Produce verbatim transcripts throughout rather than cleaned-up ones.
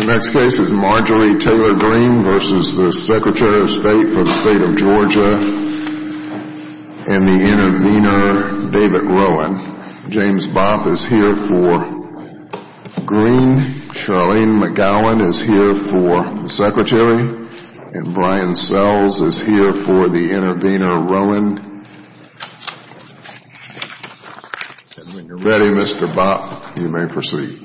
The next case is Marjorie Taylor Greene versus the Secretary of State for the State of Georgia and the intervener David Rowan. James Bopp is here for Greene. Charlene McGowan is here for the Secretary. And Brian Sells is here for the intervener Rowan. And when you're ready, Mister Bopp, you may proceed.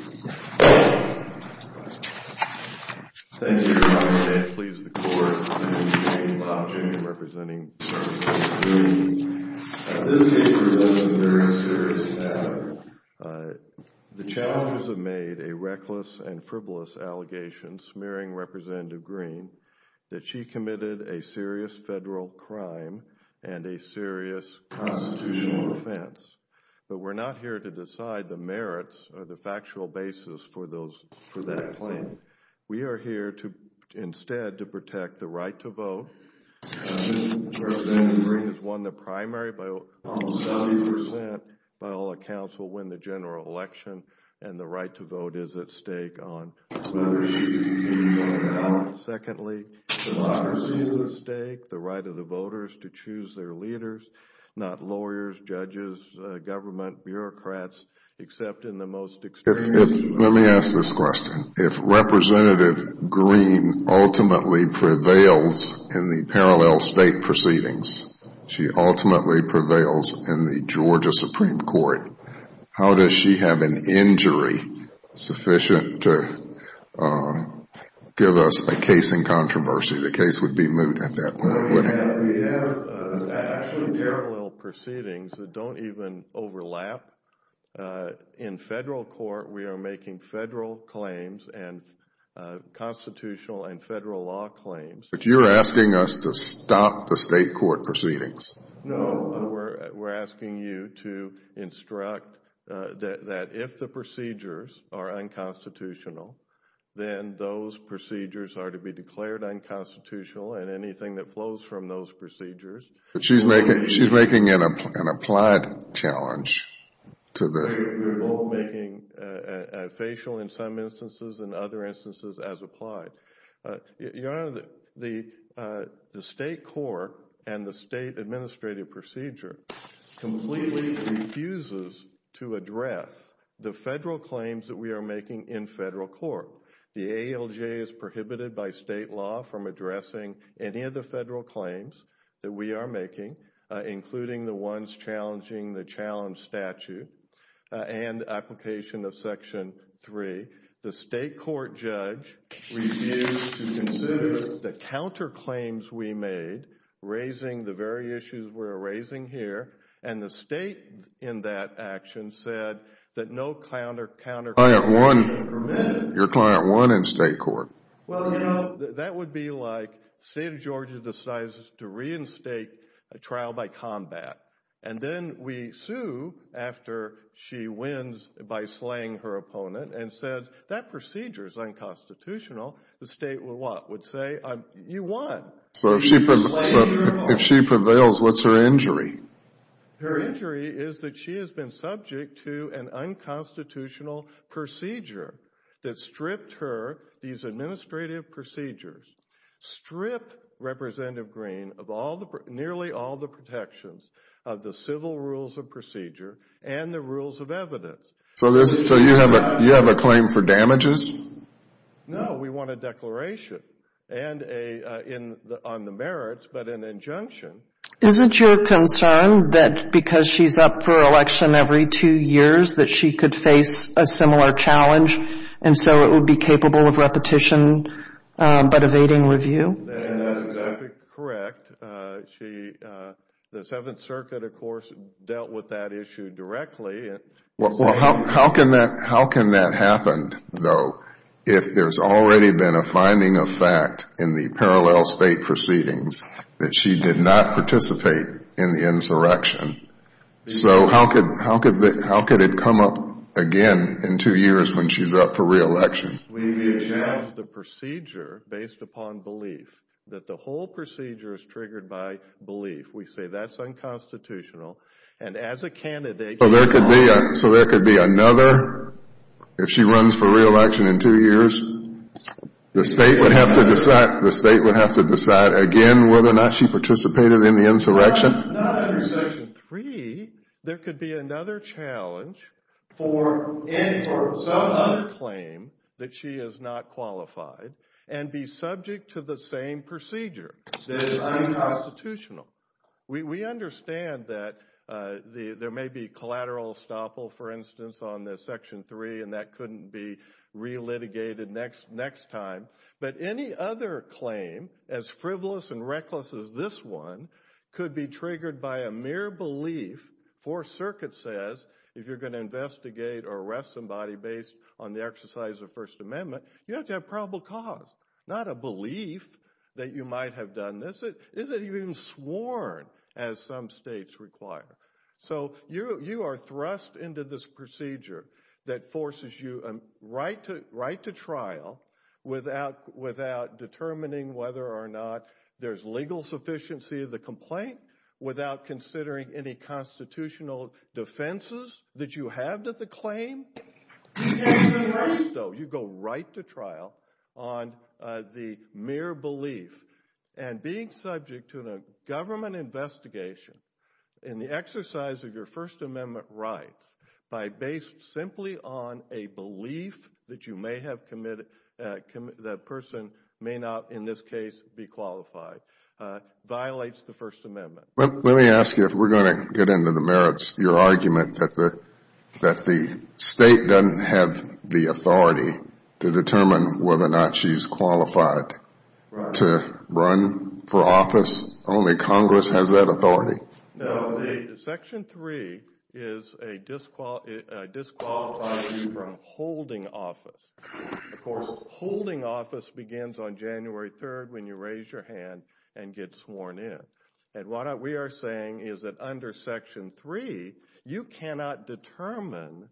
Thank you, Your Honor. May it please the Court. My name is James Bopp, Junior representing Secretary Greene. Uh, this case presents a very serious matter. Uh, the challengers have made a reckless and frivolous allegation smearing Representative Greene that she committed a serious federal crime and a serious constitutional offense. But we're not here to decide the merits or the factual basis for those for that claim. We are here to instead to protect the right to vote. Uh, Representative Greene has won the primary by almost seventy percent. By all accounts, will win the general election, and the right to vote is at stake on whether she continues on the ballot. Secondly, democracy is at stake, the right of the voters to choose their leaders, not lawyers, judges, uh, government, bureaucrats, except in the most extreme. If, if, let me ask this question. If Representative Greene ultimately prevails in the parallel state proceedings, she ultimately prevails in the Georgia Supreme Court, how does she have an injury sufficient to uh, give us a case in controversy? The case would be moot at that point, wouldn't it? We have uh, actually parallel proceedings that don't even overlap. Uh, in federal court, we are making federal claims and uh, constitutional and federal law claims. But you're asking us to stop the state court proceedings. No, uh, we're, we're asking you to instruct uh, that, that if the procedures are unconstitutional, then those procedures are to be declared unconstitutional, and anything that flows from those procedures. But she's making she's making an an applied challenge to the. We're both making uh, a, a facial in some instances and other instances as applied. Uh, Your Honor, the the, uh, the state court and the state administrative procedure completely refuses to address the federal claims that we are making in federal court. The A L J is prohibited by state law from addressing any of the federal claims that we are making, uh, including the ones challenging the challenge statute uh, and application of Section three. The state court judge refused to consider the counterclaims we made, raising the very issues we're raising here, and the state in that action said that no counter counter client won. Your client won in state court. Well, you know, th- that would be like the state of Georgia decides to reinstate a trial by combat, and then we sue after she wins by slaying her opponent and says that procedure is unconstitutional. The state would what? Would say, um, you won. So if she pre- so if she prevails, what's her injury? Her injury is that she has been subject to an unconstitutional procedure that stripped her, these administrative procedures, strip Representative Greene of all the, nearly all the protections of the civil rules of procedure and the rules of evidence. So this, so you have a, you have a claim for damages? No, we want a declaration and a, uh, in the, on the merits, but an injunction. Isn't your concern that because she's up for election every two years that she could face a similar challenge and so it would be capable of repetition um, but evading review? And that's exactly correct. Uh, she, uh, the Seventh Circuit, of course, dealt with that issue directly. Well, well how, how can that, how can that happen, though, if there's already been a finding of fact in the parallel state proceedings that she did not participate in the insurrection? So how could how could the, how could it come up again in two years when she's up for re-election? We, we have challenged the procedure based upon belief, that the whole procedure is triggered by belief. We say that's unconstitutional, and as a candidate, so there could be a so there could be another. If she runs for re-election in two years, The state would have to decide, the state would have to decide again whether or not she participated in the insurrection? Not, not under Section three. There could be another challenge for, and for some other claim that she is not qualified and be subject to the same procedure that is unconstitutional. We, we understand that uh, the, there may be collateral estoppel, for instance, on the Section three, and that couldn't be relitigated next, next time. But any other claim, as frivolous and reckless as this one, could be triggered by a mere belief. Fourth Circuit says if you're going to investigate or arrest somebody based on the exercise of the First Amendment, you have to have probable cause, not a belief that you might have done this. It isn't even sworn, as some states require. So you you are thrust into this procedure that forces you um, right to right to trial without without determining whether or not there's legal sufficiency of the complaint, without considering any constitutional defenses that you have to the claim. You can't even raise, though. You go right to trial on uh, the mere belief. And being subject to a government investigation in the exercise of your First Amendment rights by based simply on a belief that you may have committed, uh, com- that person may not, in this case, be qualified, uh, violates the First Amendment. Let, let me ask you, if we're going to get into the merits, your argument that the that the state doesn't have the authority to determine whether or not she's qualified right. to run for office. Only Congress has that authority. No, the Section three is a disqual- uh, disqualifies you from holding office. Of course, holding office begins on January third when you raise your hand and get sworn in. And what we are saying is that under Section three, you cannot determine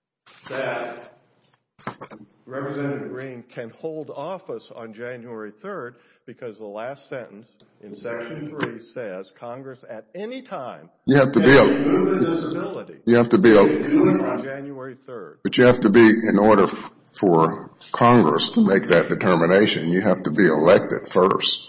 that Representative Green can hold office on January third because the last sentence in Section three says Congress at any time you have to can be a, remove a disability. You have to be a, do it on January third. But you have to be, in order f- for Congress to make that determination, you have to be elected first.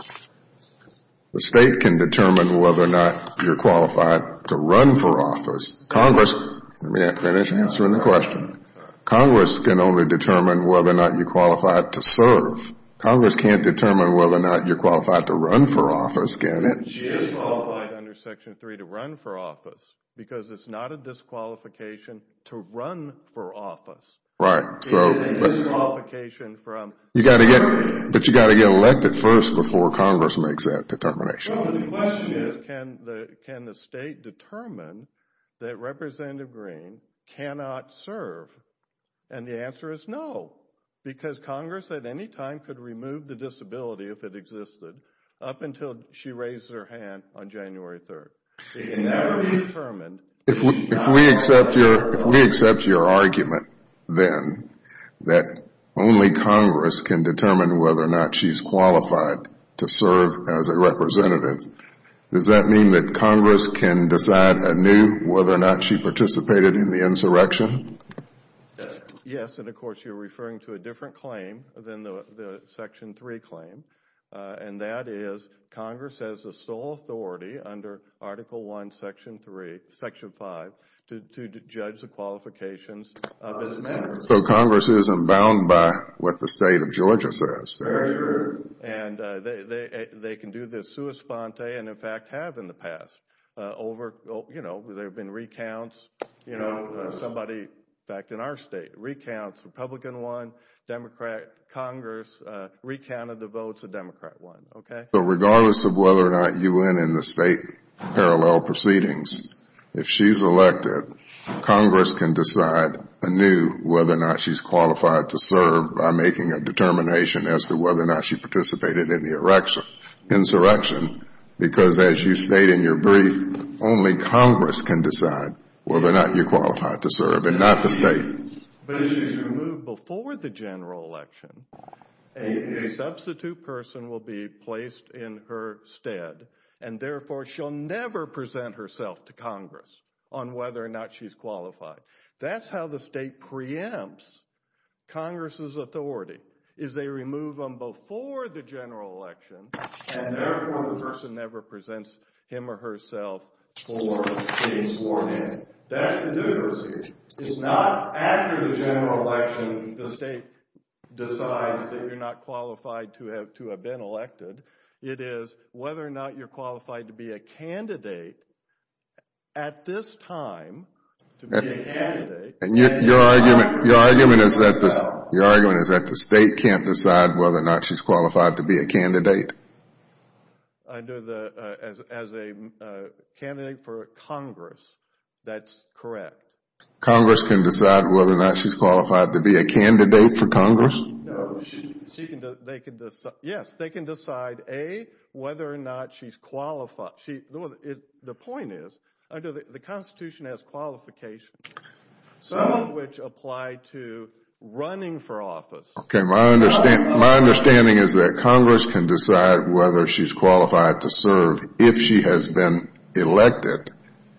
The state can determine whether or not you're qualified to run for office. Congress, let me finish answering the question. Congress can only determine whether or not you're qualified to serve. Congress can't determine whether or not you're qualified to run for office, can it? She is qualified under Section three to run for office because it's not a disqualification to run for office. Right. So, it is a disqualification from. You got to get, but you got to get elected first before Congress makes that determination. Well, the question is, can the can the state determine that Representative Green cannot serve? And the answer is no, because Congress at any time could remove the disability if it existed up until she raised her hand on January third. It can never be determined. If we, if we accept your, if we accept your argument, then that only Congress can determine whether or not she's qualified to serve as a representative, does that mean that Congress can decide anew whether or not she participated in the insurrection? Yes, and of course you're referring to a different claim than the, the Section three claim, uh, and that is Congress has the sole authority under Article one, Section three, Section five, to, to judge the qualifications of its members. So Congress isn't bound by what the state of Georgia says. Very true. And uh, they, they, they can do this sua sponte, and in fact have in the past. Uh, over, you know, there have been recounts, you know, uh, somebody... In fact, in our state, recounts, Republican won, Democrat, Congress uh, recounted the votes, a Democrat won, okay? So regardless of whether or not you win in the state parallel proceedings, if she's elected, Congress can decide anew whether or not she's qualified to serve by making a determination as to whether or not she participated in the election, insurrection, because as you state in your brief, only Congress can decide whether or not you're qualified to serve, and not the state. But if she's removed before the general election, a, a substitute person will be placed in her stead, and therefore she'll never present herself to Congress on whether or not she's qualified. That's how the state preempts Congress's authority. is they remove them before the general election, and therefore the person never presents him or herself for being sworn in. That's the difference here. It's not after the general election the state decides that you're not qualified to have to have been elected. It is whether or not you're qualified to be a candidate at this time to be a candidate. And your, your argument, your argument is that the your argument is that the state can't decide whether or not she's qualified to be a candidate. Under the uh, as as a uh, candidate for Congress, that's correct. Congress can decide whether or not she's qualified to be a candidate for Congress? No, she, she can. De- they can decide. Yes, they can decide a whether or not she's qualified. She. It, the point is, under the, the Constitution has qualifications, some of which apply to running for office. Okay, my understand my understanding is that Congress can decide whether she's qualified to serve if she has been elected.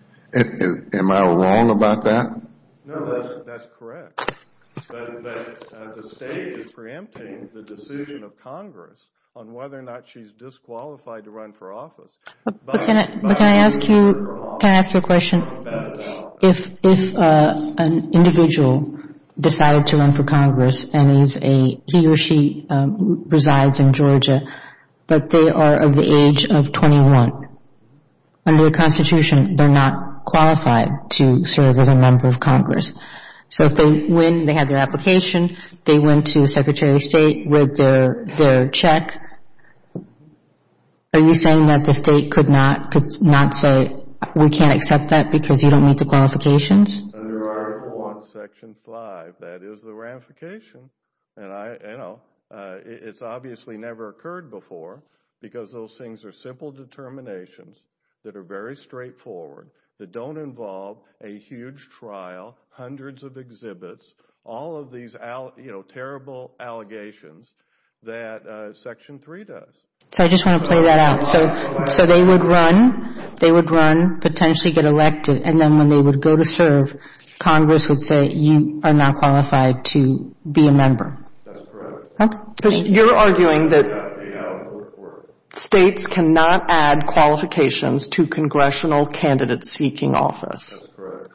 Am I wrong about that? No, that's, that's correct. But, but uh, the state is preempting the decision of Congress on whether or not she's disqualified to run for office. But, but can I, but can I ask you, can I ask you a question? If, if uh, an individual decided to run for Congress and he's a, he or she um, resides in Georgia, but they are of the age of twenty-one, under the Constitution, they're not qualified to serve as a member of Congress. So if they win, they have their application, they went to the Secretary of State with their their check. Are you saying that the state could not could not say, we can't accept that because you don't meet the qualifications? Under Article one, Section five, that is the ramification. And I, you know, uh, it, it's obviously never occurred before because those things are simple determinations that are very straightforward, that don't involve a huge trial, hundreds of exhibits, all of these, you know, terrible allegations that uh, Section three does. So I just want to play that out. So, so they would run, they would run, potentially get elected, and then when they would go to serve, Congress would say, you are not qualified to be a member. That's correct. Okay. Because you're arguing that states cannot add qualifications to congressional candidates seeking office. That's correct.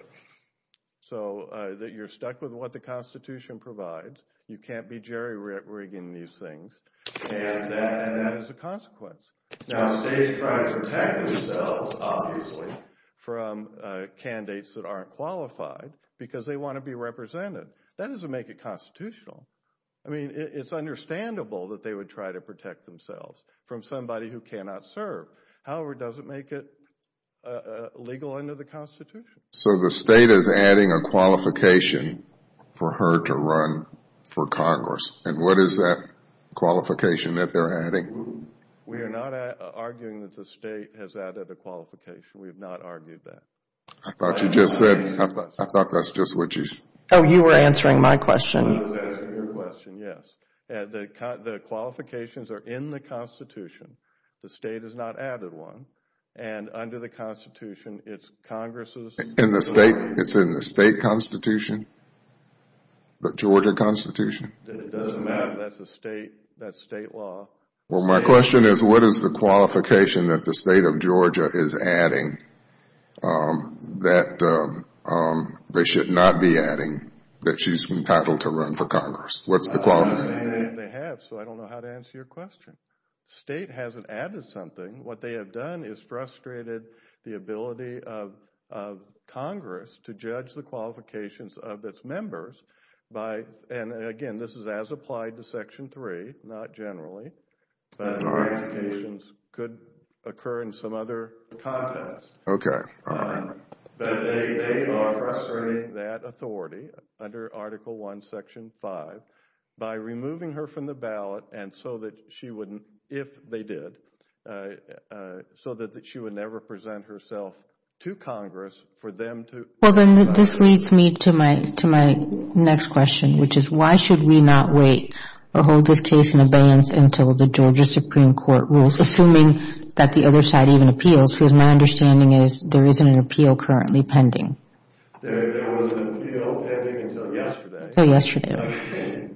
So uh, that you're stuck with what the Constitution provides. You can't be jerry-rigging these things, and that, and that is a consequence. Now, states try to protect themselves, obviously, from uh, candidates that aren't qualified because they want to be represented. That doesn't make it constitutional. I mean, it, it's understandable that they would try to protect themselves from somebody who cannot serve. However, it doesn't make it uh, uh, legal under the Constitution. So the state is adding a qualification for her to run for Congress. And what is that qualification that they're adding? We are not a- arguing that the state has added a qualification. We have not argued that. I thought you just said, I, th- I thought that's just what you said. Oh, you were answering my question. I was answering your question, yes. Uh, the, co- the qualifications are in the Constitution. The state has not added one. And under the Constitution, it's Congress's... In the state, it's in the state Constitution? The Georgia Constitution? It doesn't matter. That's a state, that's state law. Well, my question is, what is the qualification that the state of Georgia is adding um, that um, um, they should not be adding, that she's entitled to run for Congress? What's the qualification? They, they have, so I don't know how to answer your question. The state hasn't added something. What they have done is frustrated the ability of, of Congress to judge the qualifications of its members by, and again, this is as applied to Section three, not generally, but ramifications could occur in some other context. Okay, all right. Um, but they, they are frustrating that authority under Article one, Section five by removing her from the ballot, and so that she wouldn't, if they did, uh, uh, so that, that she would never present herself to Congress for them to... Well, then th- this leads me to my to my next question, which is, why should we not wait or hold this case in abeyance until the Georgia Supreme Court rules, assuming that the other side even appeals? Because my understanding is there isn't an appeal currently pending. There, there was an appeal pending until yesterday. Until yesterday.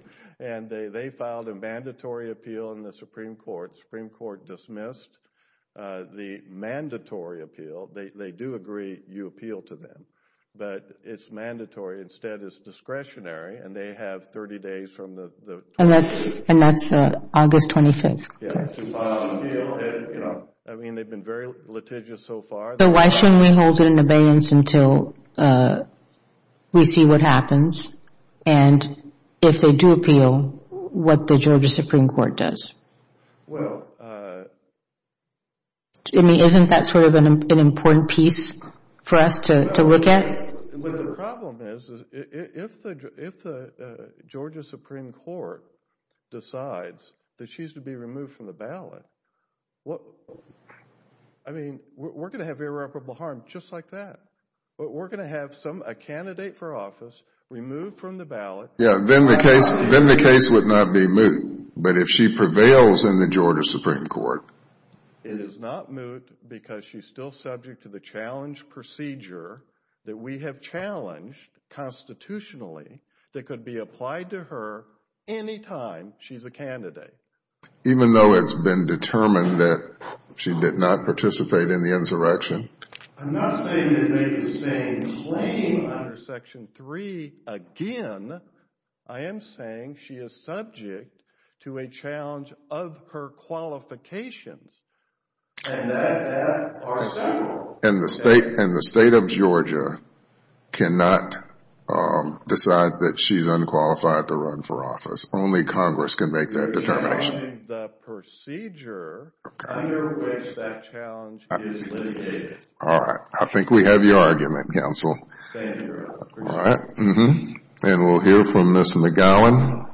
and they, they filed a mandatory appeal in the Supreme Court. The Supreme Court dismissed uh, the mandatory appeal. They, they do agree you appeal to them, but it's mandatory. Instead, it's discretionary, and they have thirty days from the... the and that's, and that's uh, August twenty-fifth. Yeah, to file an appeal. And, you know, I mean, they've been very litigious so far. So why shouldn't we hold it in abeyance until uh, we see what happens, and if they do appeal, what the Georgia Supreme Court does? Well, uh, I mean, isn't that sort of an, an important piece for us to, well, to look at? But the problem is, is if the if the uh, Georgia Supreme Court decides that she's to be removed from the ballot, what? I mean, we're, we're going to have irreparable harm just like that. But we're going to have some a candidate for office removed from the ballot. Yeah, then the case then the case would not be moot. But if she prevails in the Georgia Supreme Court, it is not moot because she's still subject to the challenge procedure that we have challenged constitutionally that could be applied to her anytime she's a candidate. Even though it's been determined that she did not participate in the insurrection? I'm not saying they make the same claim under Section three again. I am saying she is subject to a challenge of her qualifications. And that, that are several. And the state and the state of Georgia cannot um, decide that she's unqualified to run for office. Only Congress can make that determination. The procedure okay. under which that challenge is litigated. All right. I think we have your argument, counsel. Thank you. All right. Mm-hmm. And we'll hear from Miz McGowan.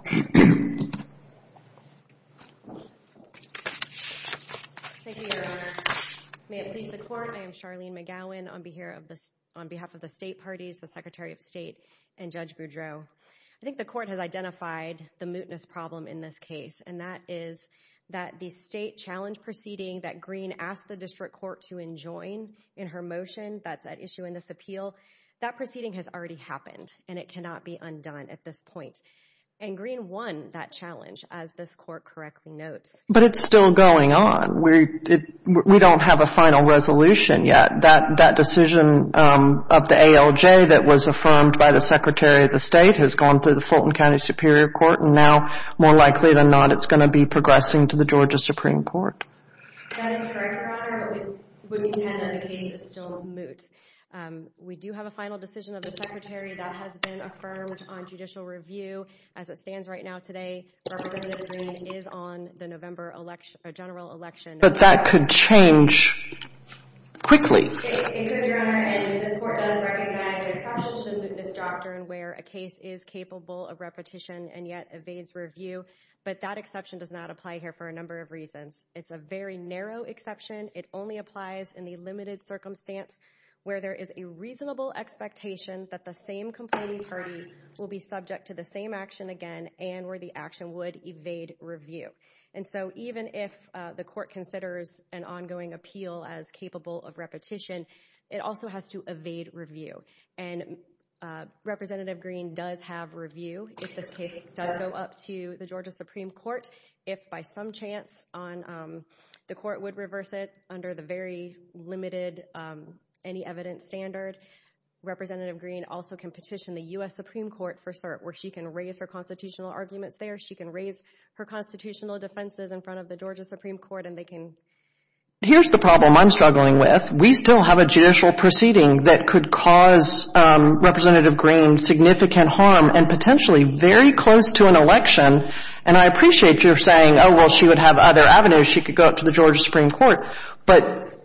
Thank you, Your Honor. May it please the Court, I am Charlene McGowan on behalf of the, on behalf of the state parties, the Secretary of State, and Judge Boudreaux. I think the Court has identified the mootness problem in this case, and that is that the state challenge proceeding that Green asked the district court to enjoin in her motion that's at issue in this appeal, that proceeding has already happened, and it cannot be undone at this point. And Green won that challenge, as this Court correctly notes. But it's still going on. We it, we don't have a final resolution yet. That that decision um, of the A L J that was affirmed by the Secretary of the State has gone through the Fulton County Superior Court, and now, more likely than not, it's going to be progressing to the Georgia Supreme Court. That is correct, Your Honor, but we would contend that the case is still moot. Um, we do have a final decision of the Secretary that has been affirmed on judicial review. As it stands right now today, Representative Green is on the November election, uh, general election. But that could change quickly. It, it could, Your Honor, and this Court does recognize an exception to the mootness doctrine where a case is capable of repetition and yet evades review. But that exception does not apply here for a number of reasons. It's a very narrow exception. It only applies in the limited circumstance where there is a reasonable expectation that the same complaining party will be subject to the same action again and where the action would evade review. And so even if uh, the Court considers an ongoing appeal as capable of repetition, it also has to evade review. And uh, Representative Green does have review if this case does go up to the Georgia Supreme Court. If by some chance on um, the Court would reverse it under the very limited um, any evidence standard, Representative Green also can petition the U S Supreme Court for cert, where she can raise her constitutional arguments there. She can raise her constitutional defenses in front of the Georgia Supreme Court, and they can... Here's the problem I'm struggling with. We still have a judicial proceeding that could cause um, Representative Green significant harm and potentially very close to an election. And I appreciate you saying, oh, well, she would have other avenues. She could go up to the Georgia Supreme Court. But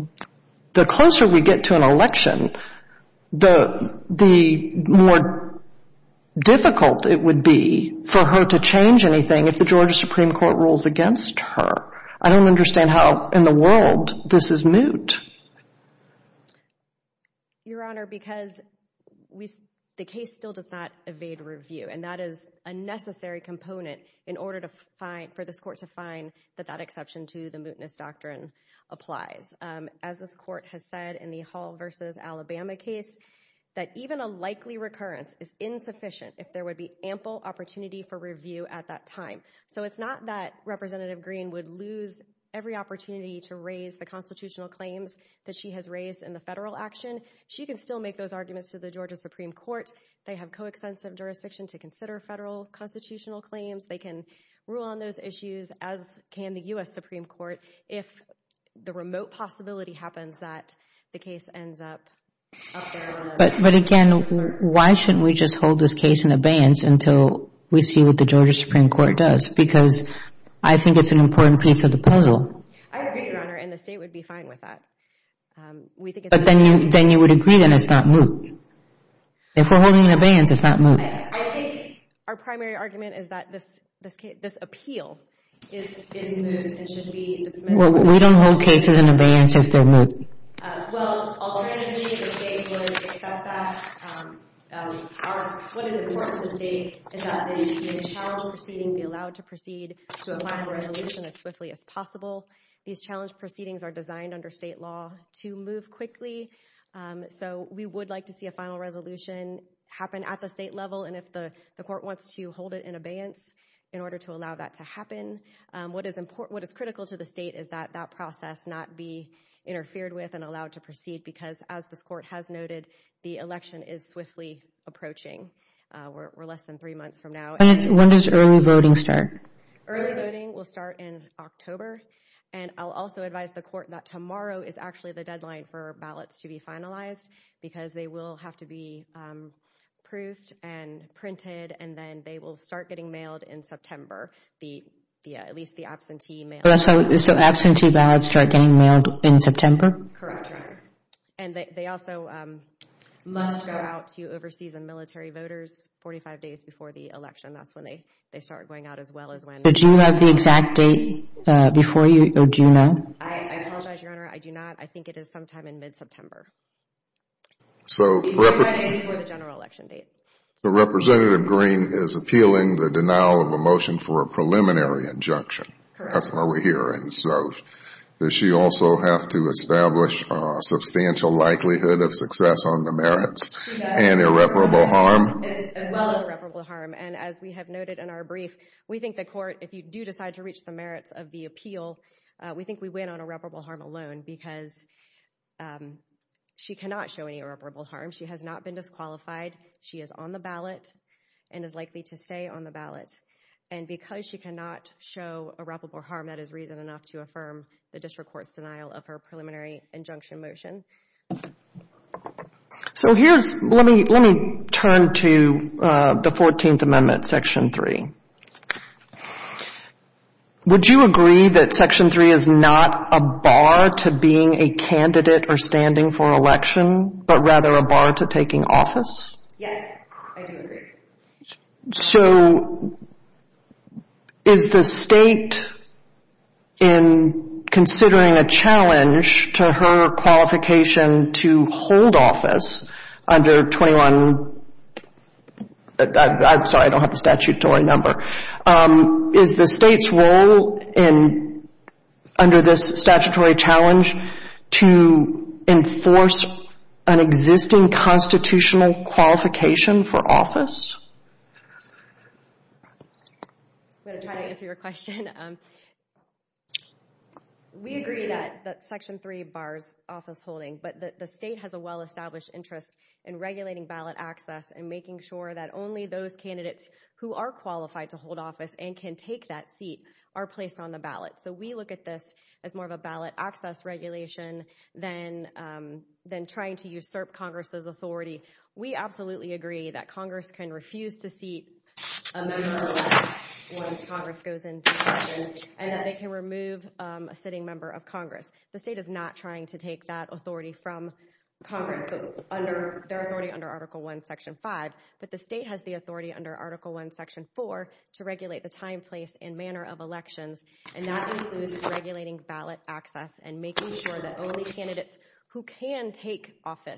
the closer we get to an election, the the more difficult it would be for her to change anything if the Georgia Supreme Court rules against her. I don't understand how in the world this is moot. Your Honor, because we, the case still does not evade review, and that is a necessary component in order to find, for this Court to find that that exception to the mootness doctrine applies. Um, as this Court has said in the Hall versus Alabama case, that even a likely recurrence is insufficient if there would be ample opportunity for review at that time. So it's not that Representative Green would lose every opportunity to raise the constitutional claims that she has raised in the federal action. She can still make those arguments to the Georgia Supreme Court. They have coextensive jurisdiction to consider federal constitutional claims. They can rule on those issues, as can the U S Supreme Court, if the remote possibility happens that the case ends up up there. But, but again, why shouldn't we just hold this case in abeyance until we see what the Georgia Supreme Court does? Because I think it's an important piece of the puzzle. I agree, Your Honor, and the state would be fine with that. Um, we think it's but then you then you would agree then it's not moot. If we're holding in abeyance, it's not moot. I, I think our primary argument is that this this case, this appeal is is moot and should be dismissed. Well, we don't hold cases in abeyance if they're moot. Uh, well, alternatively, the state would accept that. Um, um, our, what is important to the state is that the, the challenge proceeding be allowed to proceed to a final resolution as swiftly as possible. These challenge proceedings are designed under state law to move quickly. Um, so we would like to see a final resolution happen at the state level, and if the, the court wants to hold it in abeyance in order to allow that to happen, um, what is important, what is critical to the state is that that process not be interfered with and allowed to proceed, because as this court has noted, the election is swiftly approaching. Uh, we're, we're less than three months from now. When, is, when does early voting start? Early voting will start in October, and I'll also advise the court that tomorrow is actually the deadline for ballots to be finalized, because they will have to be um, proofed and printed, and then they will start getting mailed in September. The The, uh, at least the absentee mail. So, so absentee ballots start getting mailed in September? Correct, Your Honor. And they, they also um, must go out to overseas and military voters forty-five days before the election. That's when they, they start going out, as well as when... So do you have the exact date uh, before you, or do you know? I, I apologize, Your Honor. I do not. I think it is sometime in mid-September. So... forty-five days before the general election date. So Representative Green is appealing the denial of a motion for a preliminary injunction. Correct. That's why we're here. And so does she also have to establish a substantial likelihood of success on the merits and irreparable harm? As, as well as irreparable harm. And as we have noted in our brief, we think the court, if you do decide to reach the merits of the appeal, uh, we think we win on irreparable harm alone, because um, she cannot show any irreparable harm. She has not been disqualified. She is on the ballot and is likely to stay on the ballot. And because she cannot show irreparable harm, that is reason enough to affirm the district court's denial of her preliminary injunction motion. So here's, let me, let me turn to uh, the fourteenth Amendment, Section three. Would you agree that Section three is not a bar to being a candidate or standing for election, but rather a bar to taking office? Yes, I do agree. So is the state, in considering a challenge to her qualification to hold office under twenty-one, I, I'm sorry, I don't have the statutory number. Um, is the state's role in, under this statutory challenge, to enforce an existing constitutional qualification for office? I'm going to try to answer your question. Um, we agree that, that Section three bars office holding, but the, the state has a well-established interest in regulating ballot access and making sure that only those candidates who are qualified to hold office and can take that seat are placed on the ballot. So we look at this as more of a ballot access regulation than, um, than trying to usurp Congress's authority. We absolutely agree that Congress can refuse to seat a member elect once Congress goes into session, and that they can remove um, a sitting member of Congress. The state is not trying to take that authority from Congress, but under their authority under Article one, Section five, but the state has the authority under Article one, Section four to regulate the time, place, and manner of elections, and that includes regulating ballot access and making sure that only candidates who can take office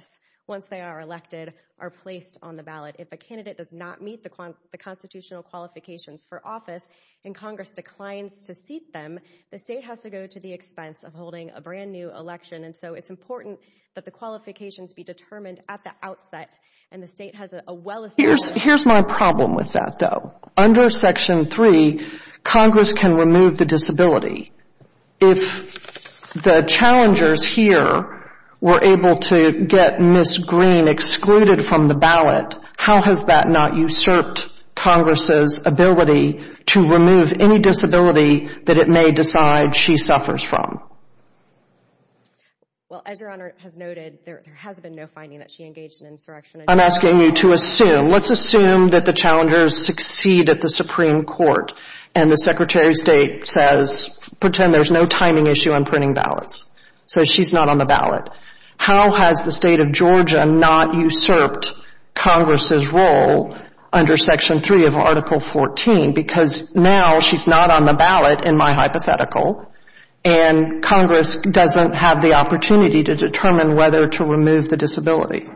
once they are elected, are placed on the ballot. If a candidate does not meet the, con- the constitutional qualifications for office and Congress declines to seat them, the state has to go to the expense of holding a brand new election. And so it's important that the qualifications be determined at the outset, and the state has a, a well-established... Here's, here's my problem with that, though. Under Section three, Congress can remove the disability. If the challengers here were able to get Miz Green excluded from the ballot, how has that not usurped Congress's ability to remove any disability that it may decide she suffers from? Well, as Your Honor has noted, there, there has been no finding that she engaged in insurrection. I'm asking you to assume. Let's assume that the challengers succeed at the Supreme Court and the Secretary of State says, pretend there's no timing issue on printing ballots. So she's not on the ballot. How has the state of Georgia not usurped Congress's role under Section three of Article fourteen? Because now she's not on the ballot in my hypothetical, and Congress doesn't have the opportunity to determine whether to remove the disability.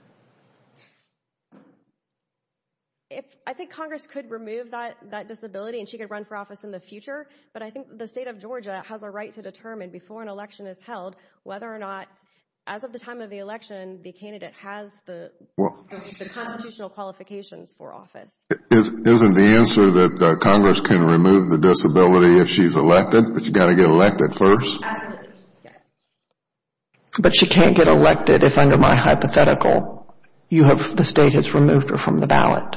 If, I think Congress could remove that, that disability and she could run for office in the future, but I think the state of Georgia has a right to determine before an election is held whether or not, as of the time of the election, the candidate has the, well, the, the constitutional qualifications for office. Is, isn't the answer that uh, Congress can remove the disability if she's elected, but you got to get elected first? Absolutely, yes. But she can't get elected if, under my hypothetical, you have the state has removed her from the ballot.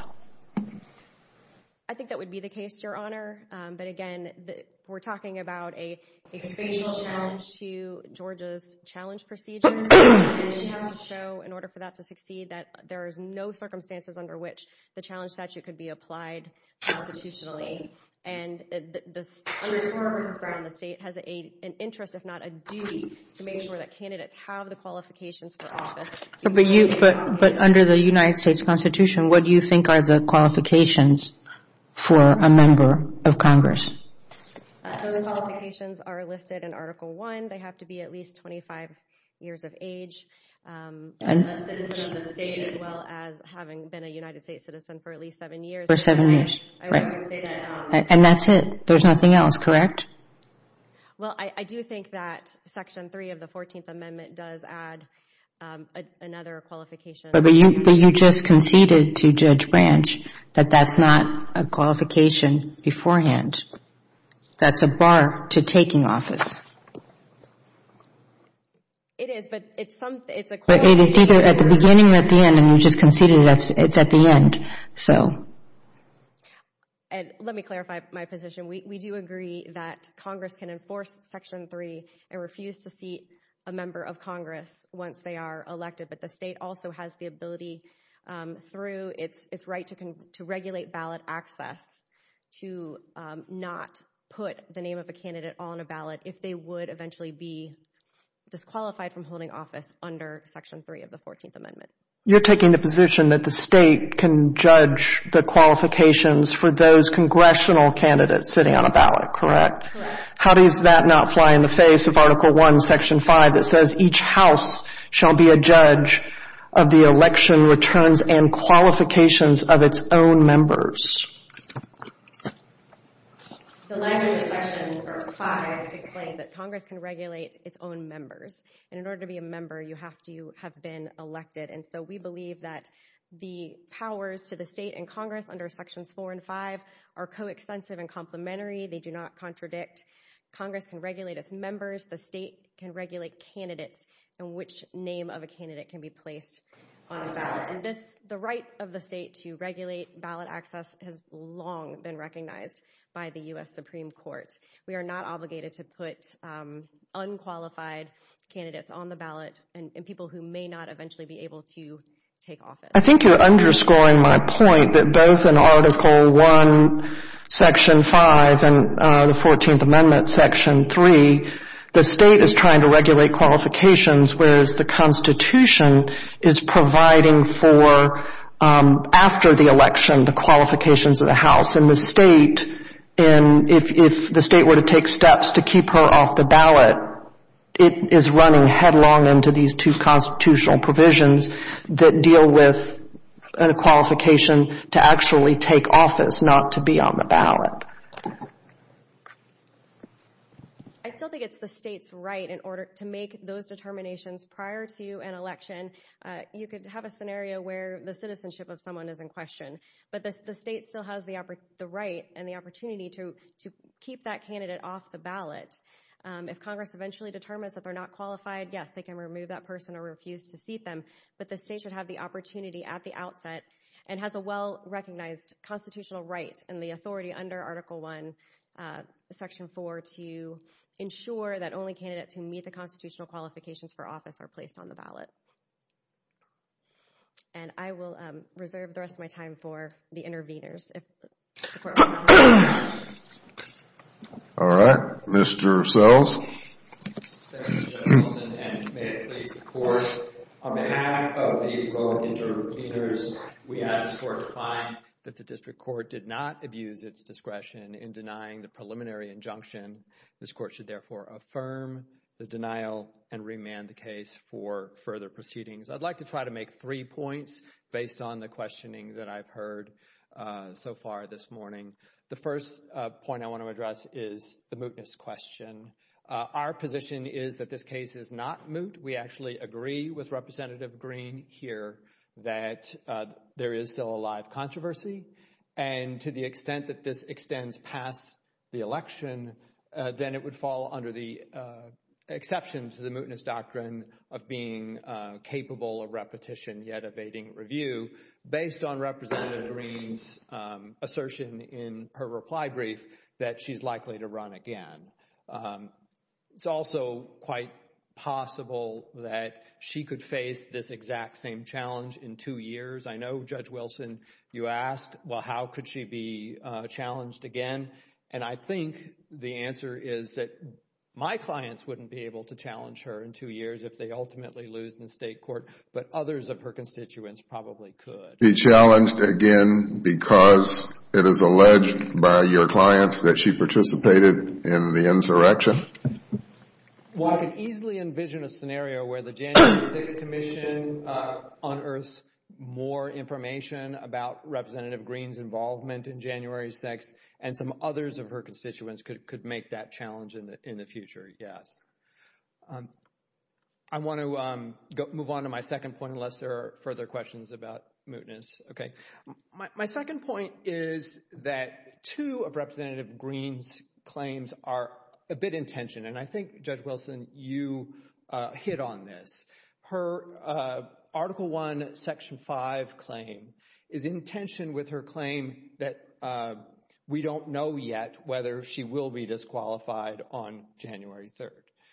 I think that would be the case, Your Honor. Um, but again, the, we're talking about a, a facial challenge to Georgia's challenge procedures. And she has to show, in order for that to succeed, that there is no circumstances under which the challenge statute could be applied constitutionally. And the, the, under Storer versus Brown, the state has a, an interest, if not a duty, to make sure that candidates have the qualifications for office. But you, but but under the United States Constitution, what do you think are the qualifications for a member of Congress? Uh, those qualifications are listed in Article one. They have to be at least twenty-five years of age, um, and a citizen of the state, as well as having been a United States citizen for at least seven years. For seven years, I, I right. would say that, um, and, and that's it. There's nothing else, correct? Well, I, I do think that Section three of the fourteenth Amendment does add Um, a, another qualification. But, but you, but you just conceded to Judge Branch that that's not a qualification beforehand. That's a bar to taking office. It is, but it's some. It's a. But it, it's either at the beginning or at the end, and you just conceded that it's at the end. So. And let me clarify my position. We we do agree that Congress can enforce Section three and refuse to seat a member of Congress once they are elected, but the state also has the ability um, through its its right to con- to regulate ballot access to um, not put the name of a candidate on a ballot if they would eventually be disqualified from holding office under Section three of the fourteenth Amendment. You're taking the position that the state can judge the qualifications for those congressional candidates sitting on a ballot, correct? Correct. How does that not fly in the face of Article one, Section five that says each house shall be a judge of the election returns and qualifications of its own members? The language of Section five explains that Congress can regulate its own members. And in order to be a member, you have to have been elected. And so we believe that the powers to the state and Congress under Sections four and five are coextensive and complementary. They do not contradict. Congress can regulate its members. The state can regulate candidates and which name of a candidate can be placed on a ballot. And this, the right of the state to regulate ballot access has long been recognized by the U S Supreme Court. We are not obligated to put um, unqualified candidates on the ballot and, and people who may not eventually be able to take office. I think you're underscoring my point that both in Article one, Section five, and uh, the fourteenth Amendment, Section three, the state is trying to regulate qualifications, whereas the Constitution is providing for, um, after the election, the qualifications of the House. And the state, in, if, if the state were to take steps to keep her off the ballot, it is running headlong into these two constitutional provisions that deal with a qualification to actually take office, not to be on the ballot. I still think it's the state's right in order to make those determinations prior to an election. Uh, you could have a scenario where the citizenship of someone is in question, but the, the state still has the, oppor- the right and the opportunity to, to keep that candidate off the ballot. Um, if Congress eventually determines that they're not qualified, yes, they can remove that person or refuse to seat them, but the state should have the opportunity at the outset and has a well-recognized constitutional right and the authority under Article one, uh, Section four to ensure that only candidates who meet the constitutional qualifications for office are placed on the ballot. And I will um, reserve the rest of my time for the interveners. If the court All right, Mister Sells. Thank you, Judge Wilson, and may it please the court. On behalf of the heroic interveners, we ask this court to find that the district court did not abuse its discretion in denying the preliminary injunction. This court should therefore affirm the denial and remand the case for further proceedings. I'd like to try to make three points based on the questioning that I've heard uh, so far this morning. The first uh, point I want to address is the mootness question. Uh, our position is that this case is not moot. We actually agree with Representative Green here that uh, there is still a live controversy, and to the extent that this extends past the election, uh, then it would fall under the uh, exception to the mootness doctrine of being uh, capable of repetition yet evading review, based on Representative Green's um, assertion in her reply brief that she's likely to run again. Um, it's also quite possible that she could face this exact same challenge in two years. I know, Judge Wilson, you asked, well, how could she be uh, challenged again? And I think the answer is that my clients wouldn't be able to challenge her in two years if they ultimately lose in the state court, but others of her constituents probably could. Be challenged again because it is alleged by your clients that she participated in the insurrection? Well, I can easily envision a scenario where the January sixth Commission uh, unearths more information about Representative Green's involvement in January sixth, and some others of her constituents could, could make that challenge in the in the future, yes. Um, I want to um, go, move on to my second point, unless there are further questions about mootness. Okay. My, my second point is that two of Representative Green's claims are a bit in tension, and I think, Judge Wilson, you uh, hit on this. Her uh, Article one, Section five claim is in tension with her claim that uh, we don't know yet whether she will be disqualified on January third.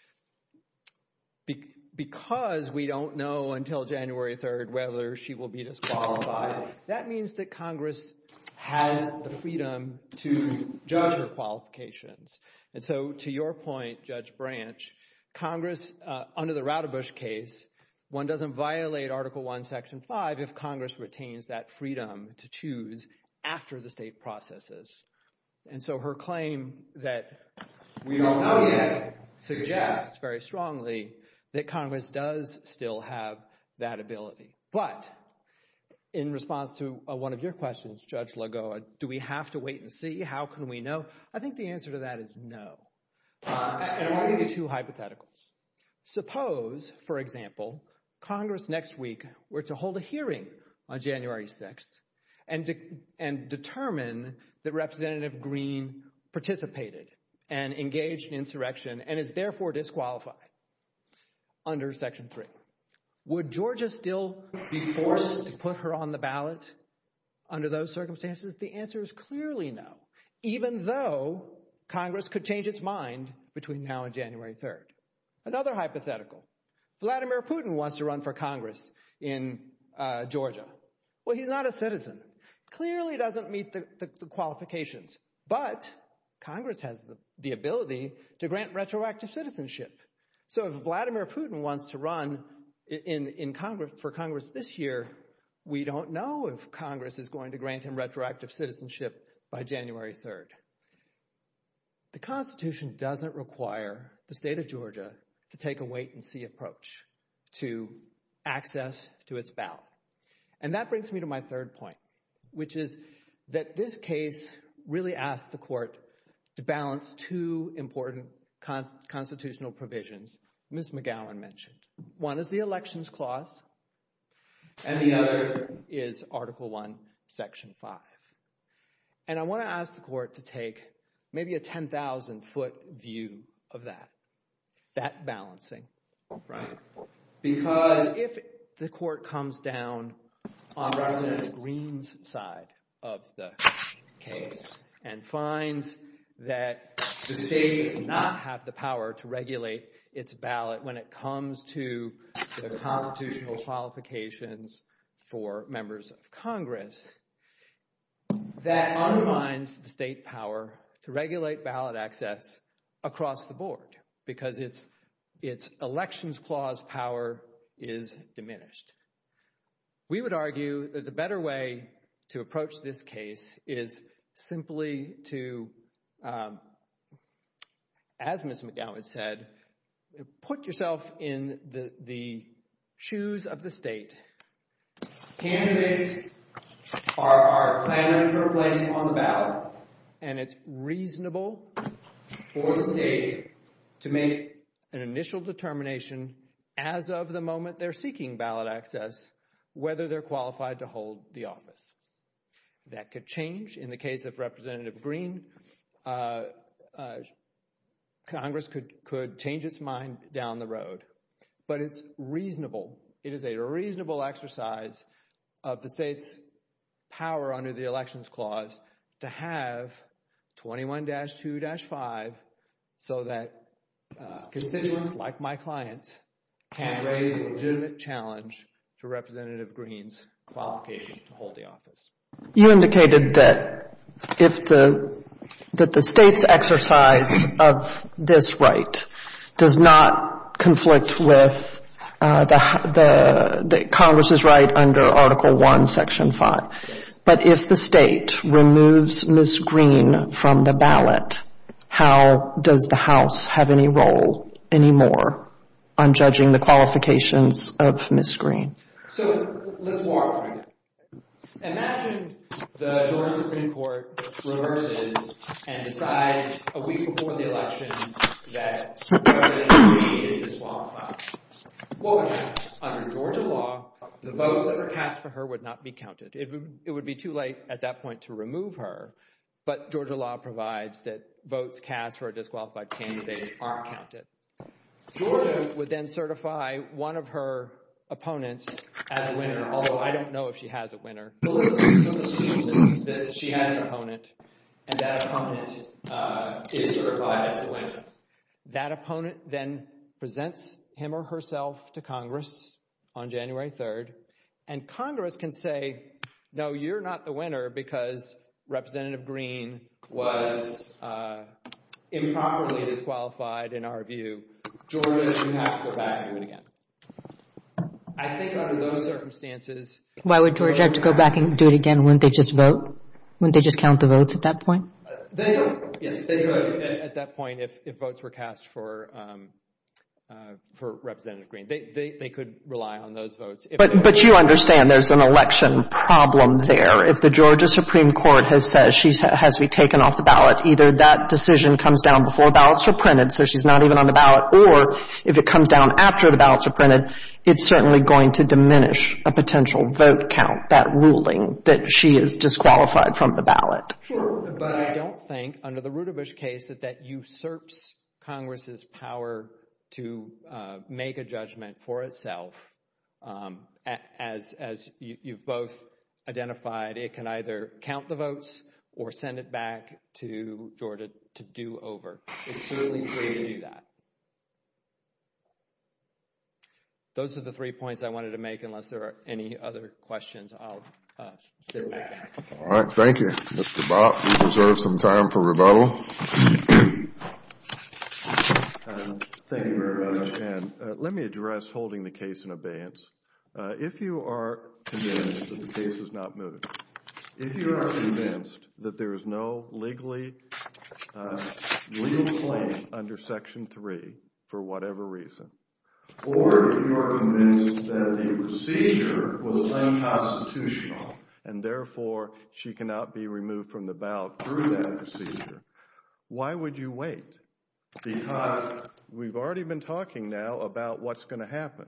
Be- because we don't know until January third whether she will be disqualified, that means that Congress has the freedom to judge her qualifications. And so, to your point, Judge Branch, Congress, uh, under the Roudebush case, one doesn't violate Article one, Section five if Congress retains that freedom to choose after the state processes. And so her claim that we don't know yet suggests very strongly that Congress does still have that ability. But in response to uh, one of your questions, Judge Lagoa, do we have to wait and see? How can we know? I think the answer to that is no. Uh, and I want to give you two hypotheticals. Suppose, for example, Congress next week were to hold a hearing on January sixth and, de- and determine that Representative Green participated and engaged in insurrection and is therefore disqualified under Section three. Would Georgia still be forced to put her on the ballot under those circumstances? The answer is clearly no, even though Congress could change its mind between now and January third. Another hypothetical. Vladimir Putin wants to run for Congress in uh, Georgia. Well, he's not a citizen. Clearly doesn't meet the, the, the qualifications. But Congress has the, the ability to grant retroactive citizenship. So if Vladimir Putin wants to run in, in Congress for Congress this year, we don't know if Congress is going to grant him retroactive citizenship by January third. The Constitution doesn't require the state of Georgia to take a wait-and-see approach to access to its ballot. And that brings me to my third point, which is that this case really asked the court to balance two important con- constitutional provisions Miz McGowan mentioned. One is the Elections Clause, and the other is Article one, Section five. And I want to ask the court to take maybe a ten thousand foot view of that, that balancing, right? Because if the court comes down on Representative Green's side of the case and finds that the state does not have the power to regulate its ballot when it comes to the constitutional qualifications for members of Congress, that undermines the state power to regulate ballot access across the board because its, its Elections Clause power is diminished. We would argue that the better way to approach this case is simply to, um, as Miz McGowan said, put yourself in the, the shoes of the state. Candidates are, are clamoring for a place on the ballot, and it's reasonable for the state to make an initial determination as of the moment they're seeking ballot access whether they're qualified to hold the office. That could change. In the case of Representative Green, uh, uh, Congress could, could change its mind down the road. But it's reasonable. It is a reasonable exercise of the state's power under the Elections Clause to have twenty-one dash two dash five so that uh, constituents like my clients can raise a legitimate challenge to Representative Green's qualifications to hold the office. You indicated that if the that the state's exercise of this right does not conflict with uh, the, the the Congress's right under Article one, Section five, but if the state removes Miz Green from the ballot, how does the House have any role anymore on judging the qualifications of Miz Green? So let's walk through that. Imagine the Georgia Supreme Court reverses and decides a week before the election that Representative Green is disqualified. What would happen? Under Georgia law, the votes that were cast for her would not be counted. It would, it would be too late at that point to remove her, but Georgia law provides that votes cast for a disqualified candidate aren't counted. Georgia would then certify one of her opponents as a winner, although I don't know if she has a winner. Let's assume that she has an opponent, and that opponent uh, is certified as the winner. That opponent then presents him or herself to Congress on January third, and Congress can say, no, you're not the winner because Representative Green was uh, improperly disqualified in our view. Georgia, you have to go back and do it again. I think under those circumstances... Why would Georgia have to go back and do it again? Wouldn't they just vote? Wouldn't they just count the votes at that point? Uh, they could. Yes, they could at, at that point if, if votes were cast for um, uh, for Representative Green. They, they they could rely on those votes. If but but you understand there's an election problem there. If the Georgia Supreme Court has said she has to be taken off the ballot, either that decision comes down before ballots are printed, so she's not even on the ballot, or if it comes down after the ballots are printed, it's certainly going to diminish a potential vote count, that ruling that she is disqualified from the ballot. Sure, but I don't think under the Rudabush case that that usurps Congress's power to uh, make a judgment for itself. Um, as as you, you've both identified, it can either count the votes or send it back to Georgia to do over. It's certainly free to do that. Those are the three points I wanted to make. Unless there are any other questions, I'll uh, sit back down. All right, thank you. Mister Bott, you reserve some time for rebuttal. Uh, thank you very much. And uh, let me address holding the case in abeyance. Uh, if you are convinced that the case is not moved, if you are convinced that there is no legally uh, legal claim under Section three for whatever reason. Or if you are convinced that the procedure was unconstitutional and therefore she cannot be removed from the ballot through that procedure, why would you wait? Because we've already been talking now about what's going to happen.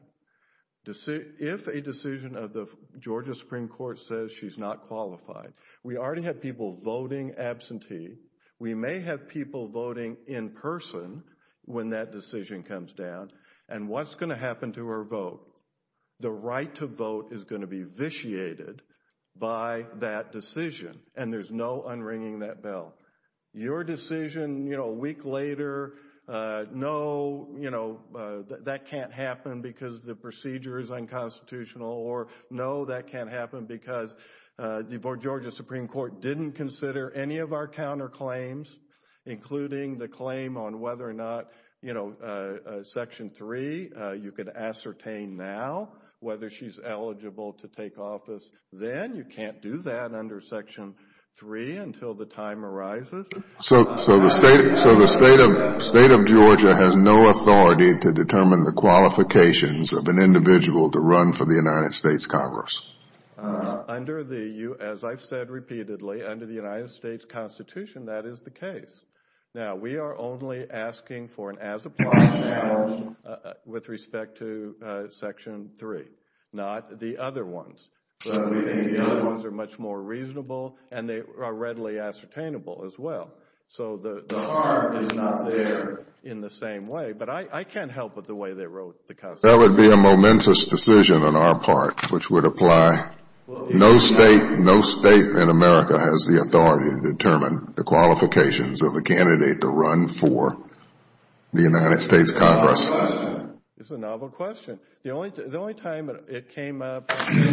If a decision of the Georgia Supreme Court says she's not qualified, we already have people voting absentee. We may have people voting in person when that decision comes down. And what's going to happen to her vote? The right to vote is going to be vitiated by that decision, and there's no unringing that bell. Your decision, you know, a week later, uh, no, you know, uh, th- that can't happen because the procedure is unconstitutional, or no, that can't happen because uh, the Georgia Supreme Court didn't consider any of our counterclaims, including the claim on whether or not, you know, uh, uh, Section three, uh, you could ascertain now whether she's eligible to take office then. You can't do that under Section three until the time arises. So, so the state, so the state of, state of Georgia has no authority to determine the qualifications of an individual to run for the United States Congress. Uh, under the, as I've said repeatedly, under the United States Constitution, that is the case. Now, we are only asking for an as-applied challenge uh, with respect to uh, Section three, not the other ones. But we think the other ones are much more reasonable, and they are readily ascertainable as well. So the, the harm is not there in the same way. But I, I can't help with the way they wrote the Constitution. That would be a momentous decision on our part, which would apply. No state, no state in America has the authority to determine the qualifications of a candidate to run for the United States Congress. It's a novel question. The only the only time it, it came up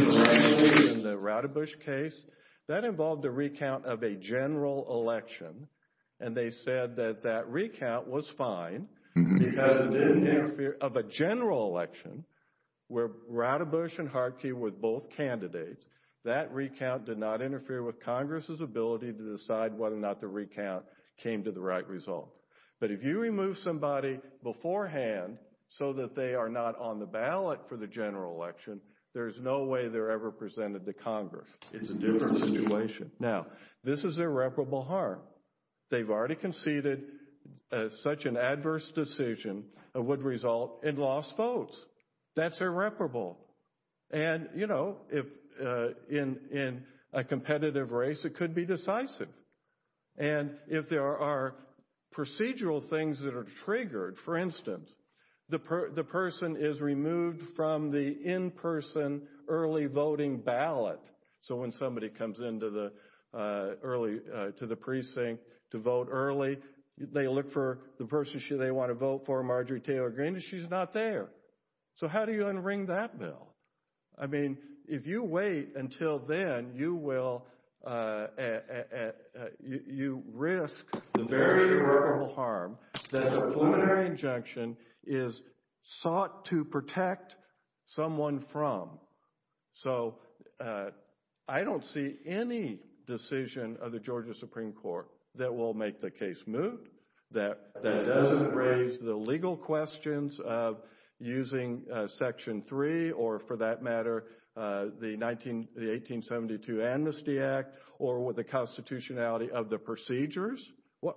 in the Roudebush case, that involved a recount of a general election, and they said that that recount was fine mm-hmm. because it didn't interfere of a general election where Roudebush and Hartke were both candidates. That recount did not interfere with Congress's ability to decide whether or not the recount came to the right result. But if you remove somebody beforehand so that they are not on the ballot for the general election, there's no way they're ever presented to Congress. It's a different situation. Now, this is irreparable harm. They've already conceded uh, such an adverse decision uh, would result in lost votes. That's irreparable. And, you know, if uh, in in a competitive race, it could be decisive. And if there are procedural things that are triggered, for instance, the per, the person is removed from the in-person early voting ballot. So when somebody comes into the uh, early uh, to the precinct to vote early, they look for the person they want to vote for, Marjorie Taylor Greene, and she's not there. So how do you unring that bell? I mean, if you wait until then, you will uh, uh, uh, uh, you, you risk the very irreparable harm that the preliminary injunction is sought to protect someone from. So uh, I don't see any decision of the Georgia Supreme Court that will make the case moot, that that doesn't raise the legal questions of using uh, Section three, or for that matter, uh, the, nineteen, the eighteen seventy-two Amnesty Act, or with the constitutionality of the procedures. What,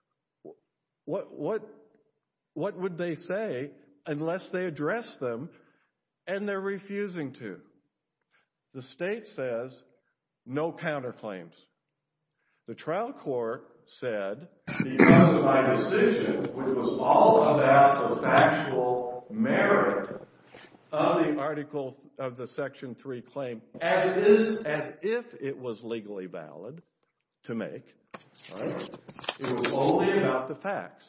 what, what, what would they say unless they address them, and they're refusing to? The state says no counterclaims. The trial court said, because of my decision, which was all about the factual merit of the article of the Section three claim, as is, as if it was legally valid to make, right? It was only about the facts.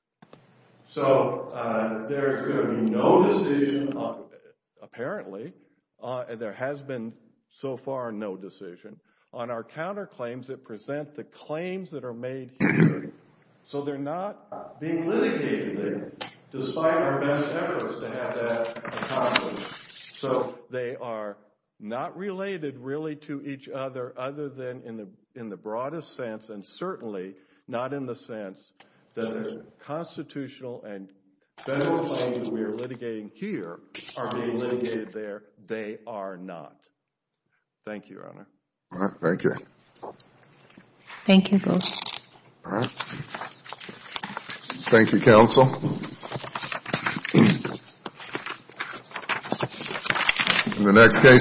So uh, there's going to be no decision, on, apparently, uh, and there has been so far no decision on our counterclaims that present the claims that are made here. So they're not being litigated there, despite our best efforts to have that accomplished. So they are not related really to each other, other than in the in the broadest sense, and certainly not in the sense that the constitutional and Federal claims that we are litigating here are being litigated there. They are not. Thank you, Your Honor. All right, thank you. Thank you both. All right. Thank you, counsel. In the next case,